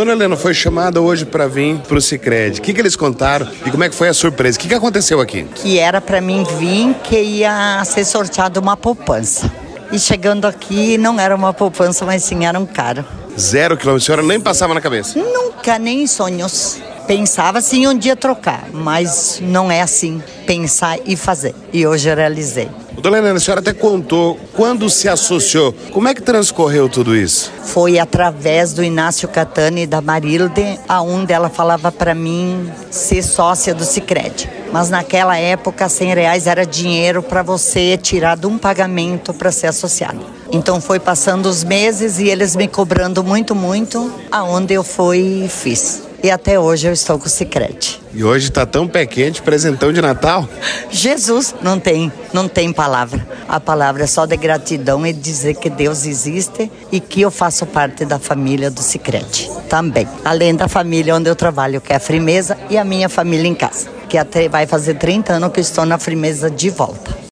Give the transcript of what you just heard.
Dona Helena foi chamada hoje para vir pro Sicredi. O que eles contaram e como é que foi a surpresa? O que aconteceu aqui? Que era para mim vir, que ia ser sorteado uma poupança. E chegando aqui, não era uma poupança, mas sim era um carro. 0 quilômetros, a senhora nem passava na cabeça? Nunca, nem em sonhos. Pensava assim um dia trocar, mas não é assim, pensar e fazer. E hoje eu realizei. Dona Helena, a senhora até contou quando se associou. Como é que transcorreu tudo isso? Foi através do Inácio Catani e da Marilde, aonde ela falava para mim ser sócia do Sicredi. Mas naquela época, R$100 era dinheiro para você tirar de um pagamento para ser associado. Então foi passando os meses e eles me cobrando muito, aonde eu fui e fiz. E até hoje eu estou com o Sicredi. E hoje tá tão pé quente, presentão de Natal? Jesus, não tem palavra. A palavra é só de gratidão e dizer que Deus existe e que eu faço parte da família do Sicredi também. Além da família onde eu trabalho, que é a Frimeza, e a minha família em casa, que até vai fazer 30 anos que eu estou na Frimeza de volta.